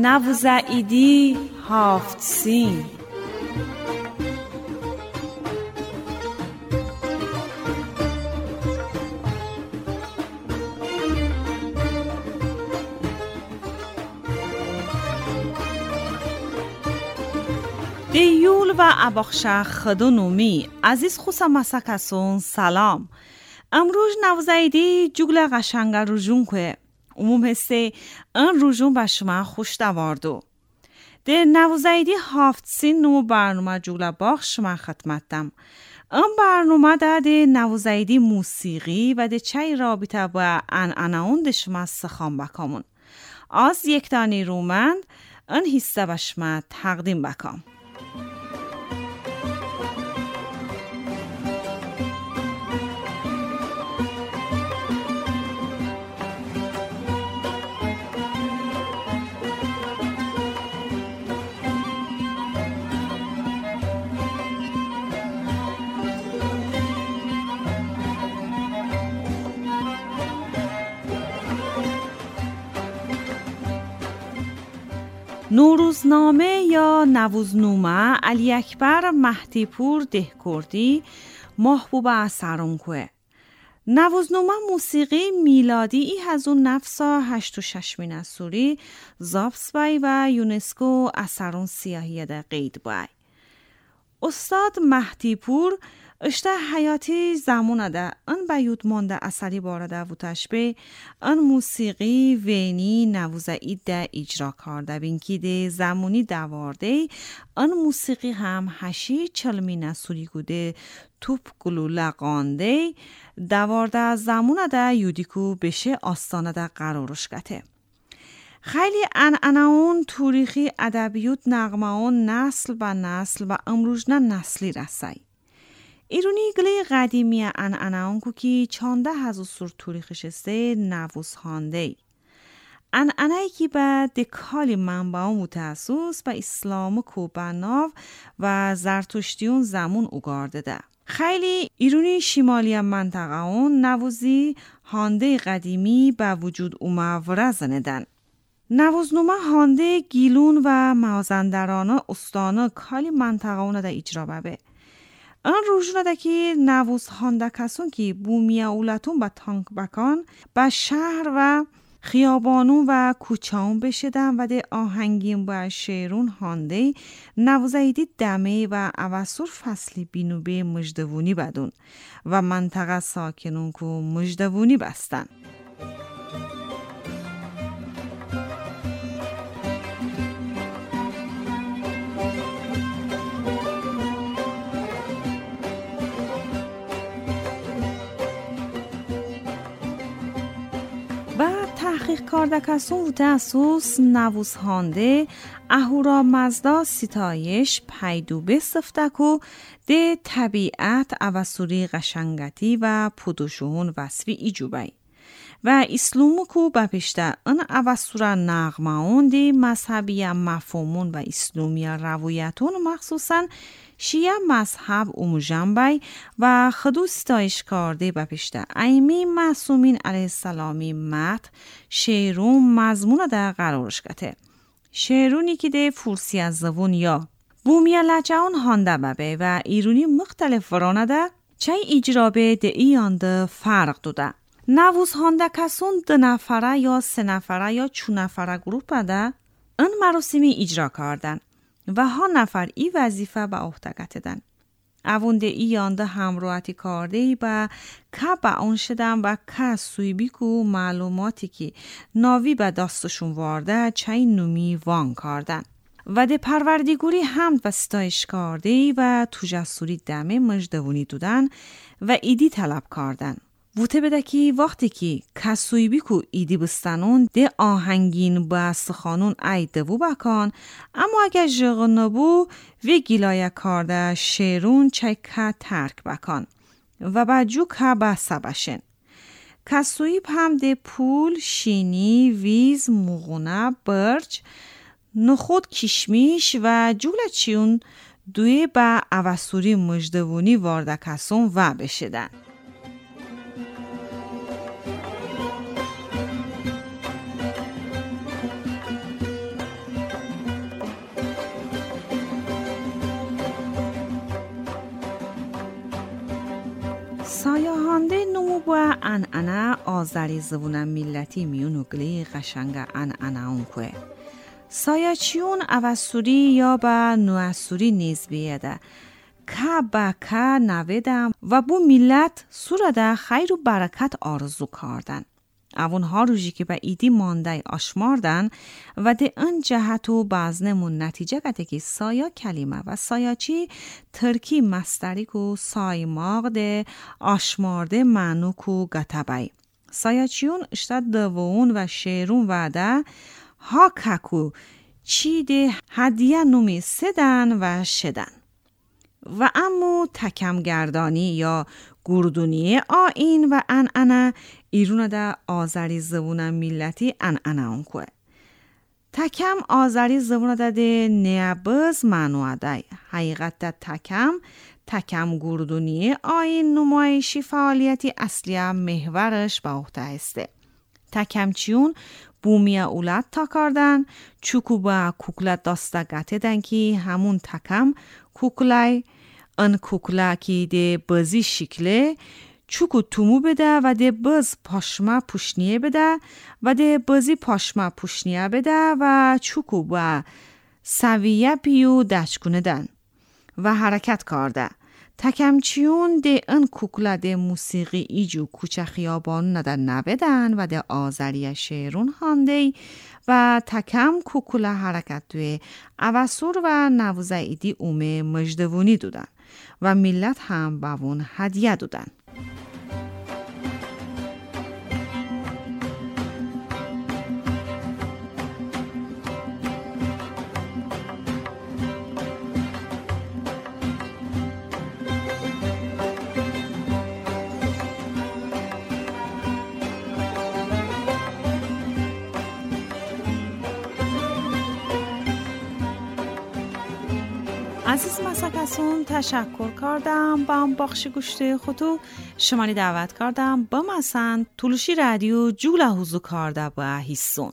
نوزعیدی هافت سین. دیول و اباخشه خدونومی عزیز خوصا مسکسون سلام. امروز نوزعیدی جگل قشنگ روژون که عموم هسته این روژون به شما خوش دواردو. در نوزعیدی هافت سین نمو برنامه جگل باخ شما خدمتم. این برنامه در نوزعیدی موسیقی و در چای رابطه با انعناون در شما سخن بکامون. از یک دانی رومند این حصه به شما تقدیم بکام. نوروزنامه یا نوروزنامه علی اکبر مهدیپور دهکردی محبوب اثرونکوه. نوروزنامه موسیقی میلادی ای هزون نفسا 86 سوری زابس بای و یونسکو اثرون سیاهی ده قید بای. استاد مهدیپور اشته حیاتی زمانه ده ان بیود مانده اثری بارده و تشبه ان موسیقی وینی نوزعید ده اجرا کرده بین که ده زمانی دوارده ان موسیقی هم 80 سوری گوده توپ گلو لقانده دوارده زمانه ده یودیکو بشه آستانه ده قرارش گته. خیلی انعناون تاریخی ادبیات نغمه‌ون نسل و نسل و امروزنا نسلی رسای. ایرونی گلی قدیمی انعناون که 14 هزار سور تاریخش است نووز خانده. انعنایی که به دکالی منبع متاسوس به اسلام کوبناو و زرتشتیون زمون اگارده ده. خیلی ایرونی شمالی منطقه اون نووزی هانده قدیمی به وجود اوموره زندن. نووزنامه هانده گیلون و مازندران استان کالی منطقه اون ده اجرا ببه. آن روزونه ده که نووز هانده کسون که بومیه اولتون با تانک بکان با شهر و خیابانون و کوچهون بشدن و ده آهنگین با شعرون هانده نوزعیدی دمه و اواسور فصلی بینوبه مجدوونی بدون و منطقه ساکنون که مجدوونی بستن. تحقیق کرده کسون و تاسوس نووز هانده اهورا مزدا ستایش پیدو بسفته که ده طبیعت اواسوری قشنگتی و پودوشون وصفی ایجوبای و اسلومو که بپشته ان اواسورا نغمهون ده مذهبی مفهومون و اسلومی رویتون مخصوصا شیعه مذهب اوموژنبای و خدو ستایش کرده بپشته ایمی معصومین علیه السلامی مت شعرون مضمون در قرارش گته. شعرونی که ده فورسی از زبون یا بومی لجهون هانده ببه و ایرونی مختلف ورانه ده چه اجرابه ده ایان ده فرق دوده. نووز هانده کسون 2 نفره یا 3 نفره یا 4 نفره گروپ ده این مراسمی اجرا کردن و ها نفر ای وظیفه به عهده گرفتن. اونده ای یانده همراهی کرده با که با اون شدن و که سویبی کو معلوماتی که ناوی به دستشون وارده چای نومی وان کردن و ده پروردگوری حمد و ستایش کرده و توجسوری دمه مجدوونی دودن و ایدی طلب کردن. ووته بده که وقتی که کسوی بی کو ایدی بستنون ده آهنگین بست خانون ایدهو بکن اما اگه جغ نبو وی گیلایه کرده شیرون چکه ترک بکن و بجو که بسته بشن. کسوی هم ده پول، شینی، ویز، مغونه، برچ، نخود کشمیش و جول چیون دوی با اواسوری مجدوونی وارده کسون و بشدن. Sayahande numu ba ana azari zavuna millati miunugli qashanga ana unkwe. Sayachiun avasuri ya ba nuasuri nizbiyede. Ka ba ka navedam و bu millat surada خیر و برکت آرزو کردن. اونها روزی که به ایدی مانده آشماردن و ده ان جهت و بازنمون نتیجه گده که سایا کلمه و سایاچی ترکی مستری کو سایماغ ده آشمارده معنو کو گتبای. سایاچیون اشتاد دوون و شیرون وعده ها ککو چی ده هدیه نومی سدن و شدن. و امو تکمگردانی یا گردونی آین و انعنه ایرون ده آذری زبون میلتی انعنه اونکوه. تکم آذری زبون ده نیابز معنوه ده. حقیقت ده تکم گردونی آین نمایشی فعالیتی اصلی محورش با اخته هسته. تکم چیون بومی اولاد تا کردن چوکو با کوکلت داسته گته دن که همون تکم کوکلای ان کوکلا که ده بازی شکله چوکو تومو بده و ده باز پاشما پوشنیه بده و ده بازی پاشما پوشنیه بده و چوکو با سویه پیو دچکونه دن و حرکت کرده. تکمچیون ده ان کوکلا ده موسیقی ایجو کوچه خیابان ندن نبدن و ده آذری شیرون هانده و تکم کوکلا حرکت دوی اوسور و نوزه ایدی اومه مجدوونی دودن و ملت هم باون هدیه دودن. عزیز مسکسون تشکر کردم با بخش گوشته خودو شمانی دعوت کردم با مسن طولوشی رادیو جوله حضور کرده با هیسون